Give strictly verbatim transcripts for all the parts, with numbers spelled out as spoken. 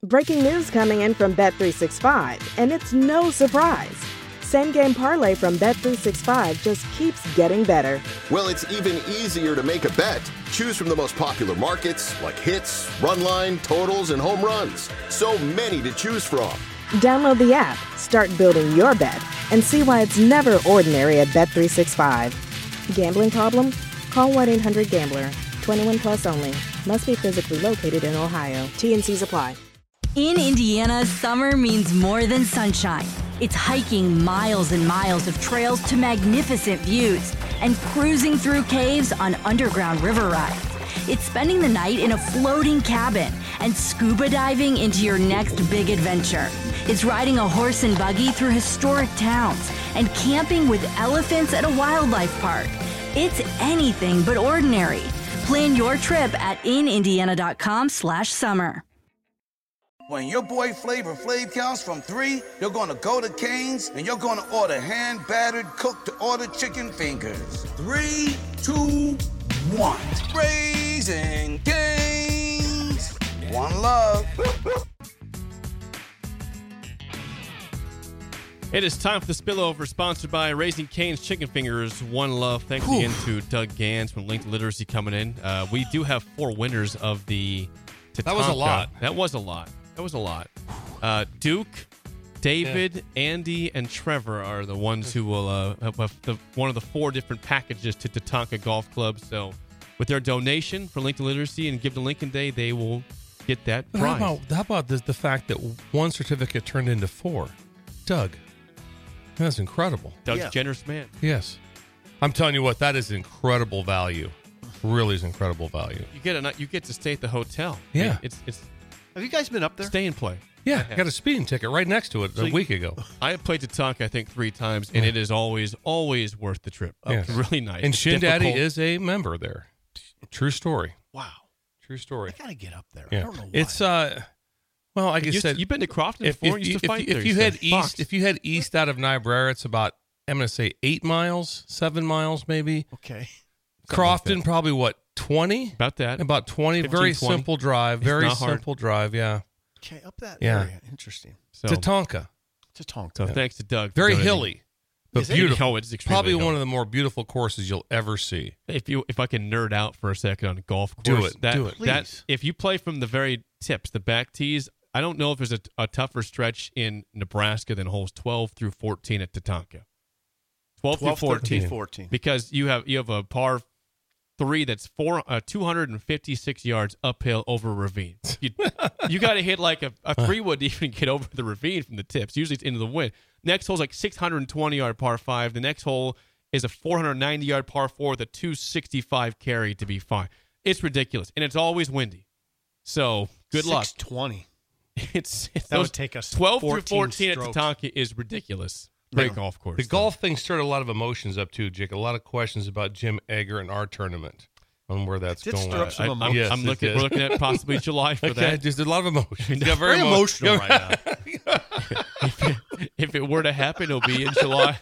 Breaking news coming in from Bet three sixty-five, and it's no surprise. Same Game Parlay from Bet three sixty-five just keeps getting better. Well, it's even easier to make a bet. Choose from the most popular markets like hits, run line, totals, and home runs. So many to choose from. Download the app, start building your bet, and see why it's never ordinary at Bet three sixty-five. Gambling problem? Call one eight hundred gambler. twenty-one plus only. Must be physically located in Ohio. T and C's apply. In Indiana, summer means more than sunshine. It's hiking miles and miles of trails to magnificent views and cruising through caves on underground river rides. It's spending the night in a floating cabin and scuba diving into your next big adventure. It's riding a horse and buggy through historic towns and camping with elephants at a wildlife park. It's anything but ordinary. Plan your trip at inindiana.com slash summer. When your boy Flavor Flav counts from three, you're gonna go to Cane's and you're gonna order hand-battered, cooked-to-order chicken fingers. Three, two, one. Raising Cane's. One love. It is time for the spillover, sponsored by Raising Cane's Chicken Fingers. One love. Thanks Whew. again to Doug Gans from Linked Literacy coming in. Uh, we do have four winners of the Tatanka. That was a lot. That was a lot. That was a lot. Uh, Duke, David, yeah. Andy, and Trevor are the ones who will uh, have the, one of the four different packages to Tatanka Golf Club. So with their donation for Linked Literacy and Give to Lincoln Day, they will get that But prize. How about, how about this, the fact that one certificate turned into four? Doug, that's incredible. Doug's Yeah. a generous man. Yes. I'm telling you what, that is incredible value. Really is incredible value. You get a you get to stay at the hotel. Yeah. I mean, it's it's Have you guys been up there? stay and play. Yeah, I got a speeding ticket right next to it So a you- week ago. I have played Tatanka, I think, three times, and Yeah. it is always, always worth the trip. Yes. It's really nice. And It's Shin Daddy difficult. is a member there. True story. Wow. True story. I gotta get up there. I Yeah. don't know why. It's uh well, like I You, said, you've been to Crofton if, before? if, You you, used to if, fight you- there, if you you head said. east, Fox. if you head east out of Niobrara, it's about I'm going to say eight miles, seven miles maybe. okay. Crofton, that. probably what twenty? About that. About twenty. fifteen, Very twenty. simple drive. It's Very not hard. simple drive. Yeah. Okay, up that Yeah. area. Interesting. So, Tatanka. Tatanka. so thanks to Doug. for Very donating. hilly, but Is it? beautiful. Oh, it's extremely Probably hilly. one of the more beautiful courses you'll ever see. If you if I can nerd out for a second on a golf course, Do it, that, do it. that Please. if you play from the very tips, the back tees, I don't know if there's a, a tougher stretch in Nebraska than holes twelve through fourteen at Tatanka. twelve, twelve, through fourteen, thirteen, fourteen. because you have you have a par three that's four uh, two hundred fifty-six yards uphill over a ravine. You, you got to hit like a, a three wood to even get over the ravine from the tips. Usually it's into the wind. Next hole's like six hundred twenty yard par five. The next hole is a four hundred ninety yard par four with a two sixty-five carry to be fine. It's ridiculous, and it's always windy. So good luck. six twenty. It's, it's That those would take us twelve through fourteen fourteen strokes. at Tatanka is ridiculous. Great Yeah. golf course. The though. golf thing stirred a lot of emotions up too, Jake. A lot of questions about Jim Egger and our tournament on where that's Did going. stir up some I, I'm, Yes, I'm it looking. did. We're looking at possibly July for Okay, that. just a lot of emotions. Yeah, Very emo- emotional yeah. right now. if, it, if it were to happen, it'll be in July.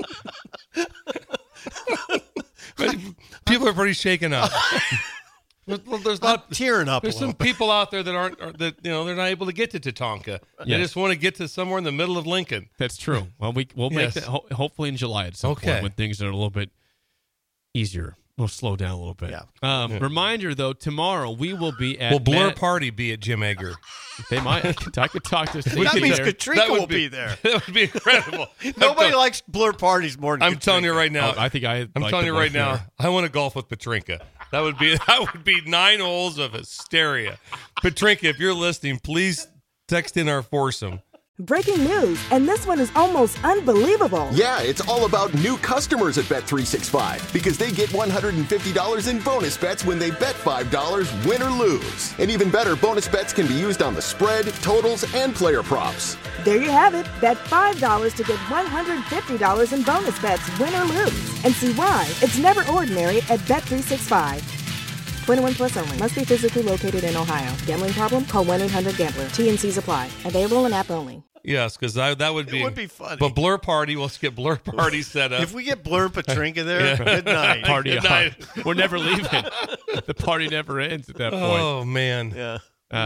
People are pretty shaken up. There's, there's I'm not. tearing up a There's little some bit. people out there that aren't are- that you know they're not able to get to Tatanka. They Yes. just want to get to somewhere in the middle of Lincoln. That's true. Well, we we'll Yes. make that ho- hopefully in July at some Okay. point when things are a little bit easier. We'll slow down a little bit. Yeah. Um, Yeah. Reminder though, tomorrow we will be at. Will Blur Matt- Party be at Jim Egger? They might. I could, I could talk to. That Stacey means there. Katrika That would will be, be- there. That would be incredible. Nobody I'm, tell- likes blur parties more than I'm telling you Katrika. right now. Oh, I think I. I'm like telling them you right both now. there. I want to golf with Petrinka. That would be that would be nine holes of hysteria. Petrinka, if you're listening, please text in our foursome. Breaking news, and this one is almost unbelievable. Yeah, it's all about new customers at Bet three sixty-five because they get one hundred fifty dollars in bonus bets when they bet five dollars, win or lose. And even better, bonus bets can be used on the spread, totals, and player props. There you have it. Bet five dollars to get one hundred fifty dollars in bonus bets, win or lose. And see why it's never ordinary at Bet three sixty-five. twenty-one plus only. Must be physically located in Ohio. Gambling problem? Call one eight hundred gambler. T and C's apply. Available in app only. Yes, because that would be It would be funny. But Blur Party, let's get Blur Party set up. If we get Blur Petrinka there, good night. Party Good on. night. We're never leaving. The party never ends at that point. Oh man, Yeah. Uh,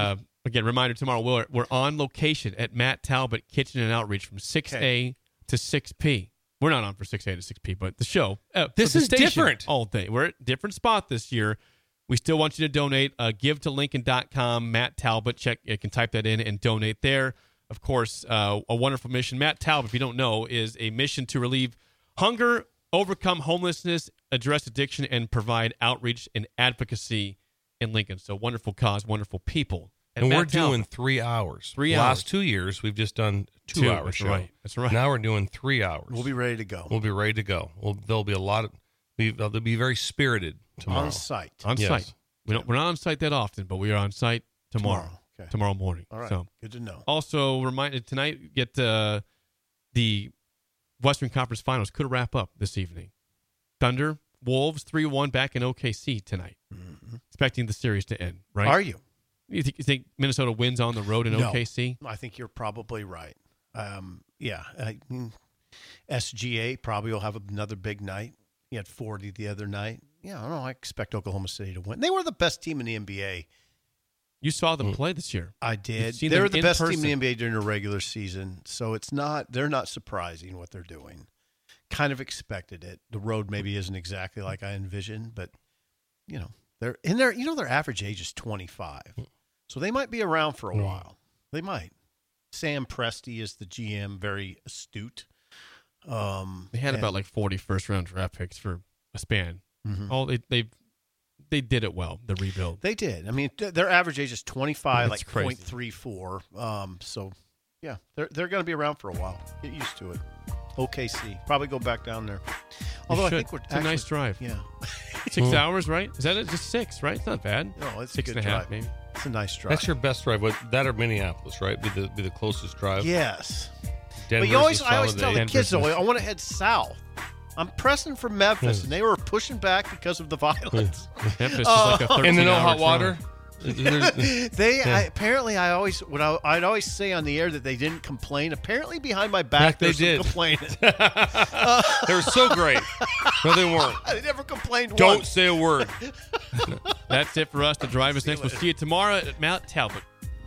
Again, reminder tomorrow, we're, we're on location at Matt Talbot Kitchen and Outreach from six A Okay. to six P. We're not on for six A to six P, but the show. Uh, This the is station different. all day. We're at a different spot this year. We still want you to donate. Uh, give to lincoln dot com, Matt Talbot. Check. You can type that in and donate there. Of course, uh, a wonderful mission. Matt Talbot, if you don't know, is a mission to relieve hunger, overcome homelessness, address addiction, and provide outreach and advocacy in Lincoln. So wonderful cause, wonderful people. And Matt we're Talbot. doing three hours. Three Last hours. two years, we've just done two, Two, hours. that's show. right, that's right. Now we're doing three hours. We'll be ready to go. We'll be ready to go. We'll, there'll be a lot of. Be, they'll be very spirited tomorrow. On site. on Yes. site. We don't, we're not on site that often, but we are on site tomorrow. Tomorrow. Okay. Tomorrow morning. All right. So Good to know. also reminded tonight, get uh, the Western Conference Finals could wrap up this evening. Thunder, Wolves, three one back in O K C tonight. Mm-hmm. Expecting the series to end, right? Are you? You think, you think Minnesota wins on the road in No. O K C? I think you're probably right. Um, yeah. I, mm, S G A probably will have another big night. He had forty the other night. Yeah, I don't know. I expect Oklahoma City to win. They were the best team in the N B A. You saw them Mm. play this year. I You've did. seen They them were the in best team in person. the N B A during the regular season. So it's not, they're not surprising what they're doing. Kind of expected it. The road maybe isn't exactly like I envisioned, but, you know, they're in their, you know, their average age is twenty-five. So they might be around for a Mm. while. They might. Sam Presti is the G M, very astute. Um, They had and- about like forty first round draft picks for a span. Mhm. All they they they did it well. The rebuild. They did. I mean, th- their average age is twenty-five, That's like crazy. point three four. Um, so, yeah, they're they're going to be around for a while. Get used to it. O K C. Probably go back down there. Although I should. think we're It's a nice drive. Yeah. Six Mm. hours, right? Is that it? Just six, right? It's not bad. No, it's Six a good and a half, drive. maybe. It's a nice drive. That's your best drive. What, that or Minneapolis, right? Be the be the closest drive. Yes. Denver's but you always, a I always solid tell eight. the kids, though, Denver's- I want to head south. I'm pressing for Memphis, Hmm. and they were pushing back because of the violence. Memphis is Oh. like a thirteen And then no hour hot water. drive. There's- they Yeah. I, apparently I always what I, I'd always say on the air that they didn't complain. Apparently behind my back Heck, they there's some did. complaining. they were so great. No, they weren't. they never complained Don't once. say a word. That's it for us. The drive is next. We'll see you tomorrow at Mount Talbot.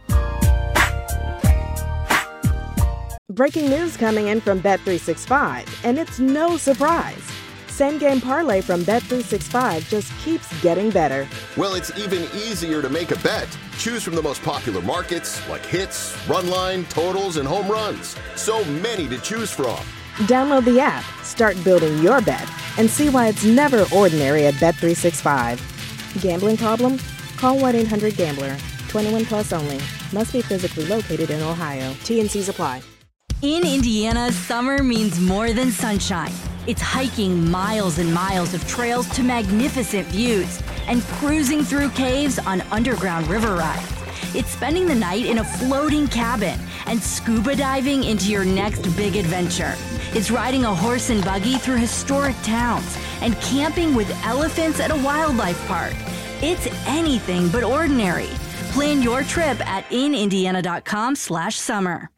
Breaking news coming in from Bet three sixty-five, and it's no surprise. Same game parlay from Bet three sixty-five just keeps getting better. Well, it's even easier to make a bet. Choose from the most popular markets like hits, run line, totals, and home runs. So many to choose from. Download the app, start building your bet, and see why it's never ordinary at Bet three sixty-five. Gambling problem? Call one eight hundred gambler. twenty-one plus only. Must be physically located in Ohio. T and C's apply. In Indiana, summer means more than sunshine. It's hiking miles and miles of trails to magnificent views and cruising through caves on underground river rides. It's spending the night in a floating cabin and scuba diving into your next big adventure. It's riding a horse and buggy through historic towns and camping with elephants at a wildlife park. It's anything but ordinary. Plan your trip at in indiana dot com slash summer.